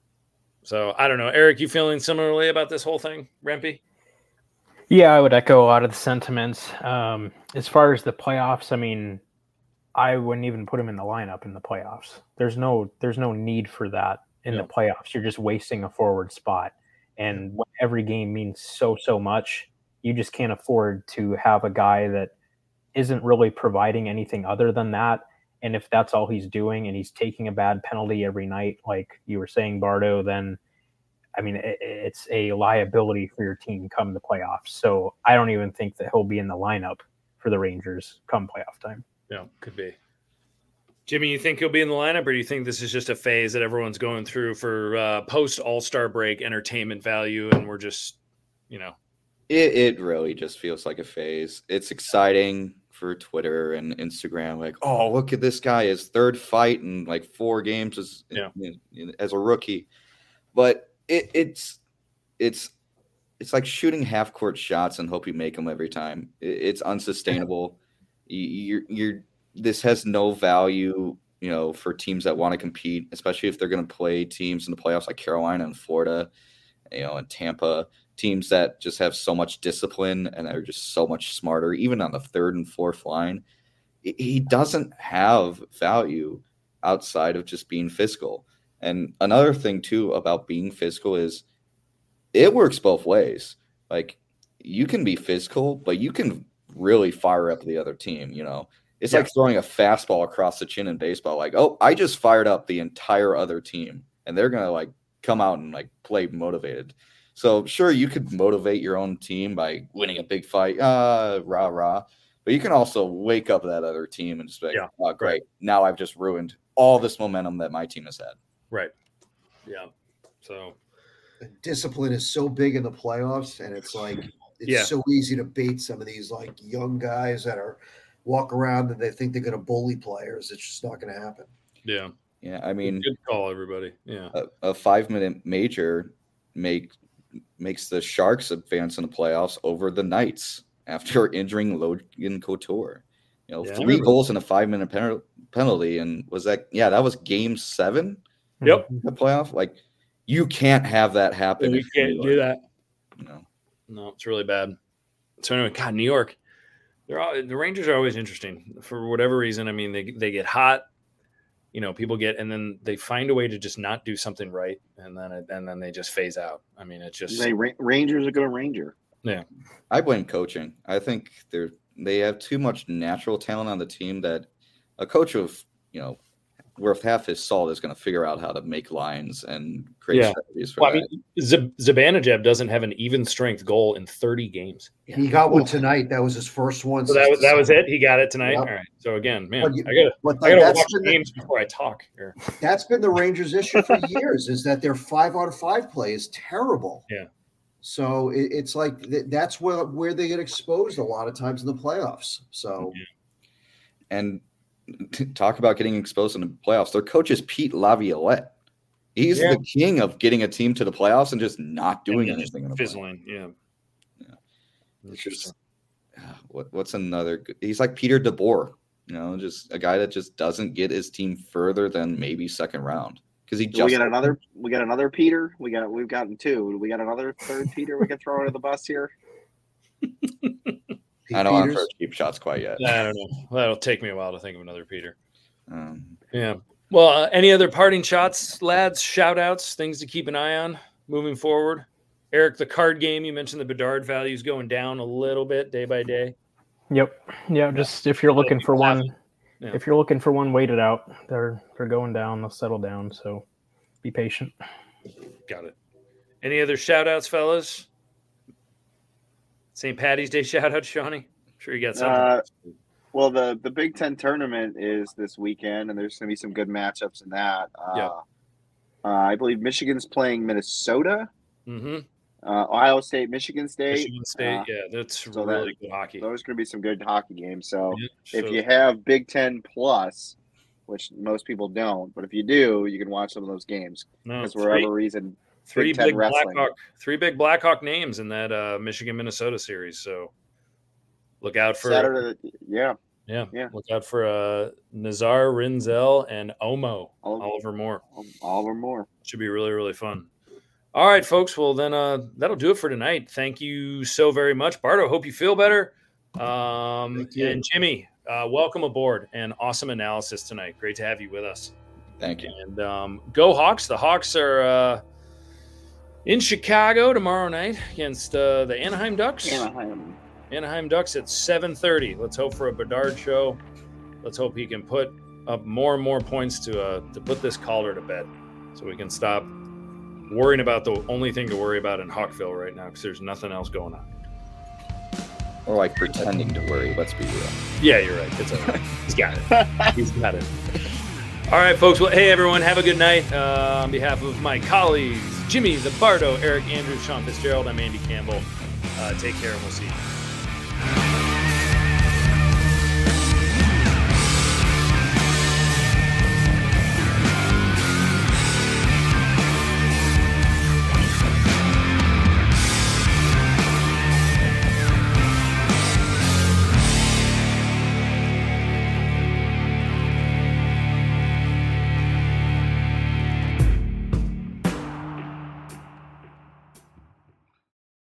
So, I don't know. Eric, you feeling similarly about this whole thing, Rempe? Yeah, I would echo a lot of the sentiments. Um, as far as the playoffs, I mean, I wouldn't even put him in the lineup in the playoffs. There's no, there's no need for that in yeah. the playoffs. You're just wasting a forward spot. And when every game means so, so much, you just can't afford to have a guy that isn't really providing anything other than that. And if that's all he's doing and he's taking a bad penalty every night, like you were saying, Bardo, then, I mean, it, it's a liability for your team come the playoffs. So I don't even think that he'll be in the lineup for the Rangers come playoff time. Yeah, could be. Jimmy, you think he'll be in the lineup, or do you think this is just a phase that everyone's going through for uh, post All-Star break entertainment value, and we're just, you know? It, it really just feels like a phase. It's exciting for Twitter and Instagram, like, oh, look at this guy, his third fight in like four games as, yeah. in, in, as a rookie. But it, it's it's it's like shooting half court shots and hope you make them every time. It, it's unsustainable. you, you're you're this has no value, you know, for teams that want to compete, especially if they're going to play teams in the playoffs like Carolina and Florida, you know, and Tampa, teams that just have so much discipline and are just so much smarter, even on the third and fourth line. He doesn't have value outside of just being physical. And another thing, too, about being physical is it works both ways. Like, you can be physical, but you can really fire up the other team, you know. It's yeah. like throwing a fastball across the chin in baseball. Like, oh, I just fired up the entire other team, and they're going to, like, come out and, like, play motivated. So, sure, you could motivate your own team by winning a big fight, uh, rah, rah. But you can also wake up that other team and just be like, yeah. oh, great, now I've just ruined all this momentum that my team has had. Right. Yeah. So discipline is so big in the playoffs, and it's like it's yeah. so easy to bait some of these like young guys that are walk around and they think they're going to bully players. It's just not going to happen. Yeah. Yeah. I mean, good call, everybody. Yeah. A, a five minute major make makes the Sharks advance in the playoffs over the Knights after injuring Logan Couture. You know, yeah, three goals in a five minute pen- penalty. And was that, yeah, that was game seven. Yep. The playoff. Like, you can't have that happen. You can't do that. No. No, it's really bad. So anyway, God, New York, they're all, the Rangers are always interesting for whatever reason. I mean, they they get hot, you know, people get, and then they find a way to just not do something right, and then it, and then they just phase out. I mean, it's just they Rangers are going to Ranger. Yeah, I blame coaching. I think they're they have too much natural talent on the team that a coach of, you know, worth half his salt is going to figure out how to make lines and create yeah. strategies for well, that. I mean, Zab- Zibanejad doesn't have an even strength goal in thirty games. He got one tonight. That was his first one. So that was that was it. He got it tonight. Yep. All right. So again, man, But you- I gotta but I gotta that's watch been the- games before I talk here. That's been the Rangers' issue for years, is that their five out of five play is terrible. Yeah. So it, it's like th- that's where where they get exposed a lot of times in the playoffs. So, yeah. And talk about getting exposed in the playoffs. Their coach is Pete Laviolette. He's yeah. the king of getting a team to the playoffs and just not doing And anything. In the fizzling. Yeah. Yeah. Interesting. What, what's another? He's like Peter DeBoer, you know, just a guy that just doesn't get his team further than maybe second round because he just. We got another. We got another Peter. We got. We've gotten two. We got another third Peter. We can throw under the bus here. I don't want to throw cheap shots quite yet. I don't know. That'll take me a while to think of another Peter. Um, Yeah. Well, uh, any other parting shots, lads, shout outs, things to keep an eye on moving forward? Eric, the card game, you mentioned the Bedard value is going down a little bit day by day. Yep. Yeah. Just if you're looking for one, yeah. if you're looking for one, wait it out. They're they're going down. They'll settle down. So be patient. Got it. Any other shout outs, fellas? Saint Patty's Day shout out, Shawnee. I'm sure you got something. Uh, well, the, the Big Ten tournament is this weekend, and there's going to be some good matchups in that. Uh, yeah. uh, I believe Michigan's playing Minnesota, Mm-hmm. uh, Ohio State, Michigan State. Michigan State, Uh, yeah, that's so really that- good hockey. Those are going to be some good hockey games. So Yeah, if so- you have Big Ten Plus, which most people don't, but if you do, you can watch some of those games no, because for three, whatever reason, three Big Ten big wrestling. Blackhawk, three big Blackhawk names in that uh, Michigan Minnesota series. So look out for Saturday, yeah, yeah, yeah. look out for uh, Nazar Rinzel and Omo Oliver- Oliver Moore. Oliver Moore. Should be really, really fun. All right, folks. Well, then uh, that'll do it for tonight. Thank you so very much. Bardo, hope you feel better. Um, Thank you. and Jimmy, uh, welcome aboard and awesome analysis tonight. Great to have you with us. thank you. And um, go Hawks. The Hawks are uh, in Chicago tomorrow night against uh, the Anaheim Ducks. Anaheim. Anaheim Ducks at seven thirty. Let's hope for a Bedard show. Let's hope he can put up more and more points to uh, to put this Calder to bed so we can stop worrying about the only thing to worry about in Hawkville right now because there's nothing else going on. Or like pretending to worry. Let's be real. Yeah, you're right. It's all right. He's got it. He's got it. All right, folks. Well, hey, everyone. Have a good night. Uh, on behalf of my colleagues, Jimmy, the Bardo, Eric Andrews, Sean Fitzgerald, I'm Andy Campbell. Uh, take care, and we'll see you.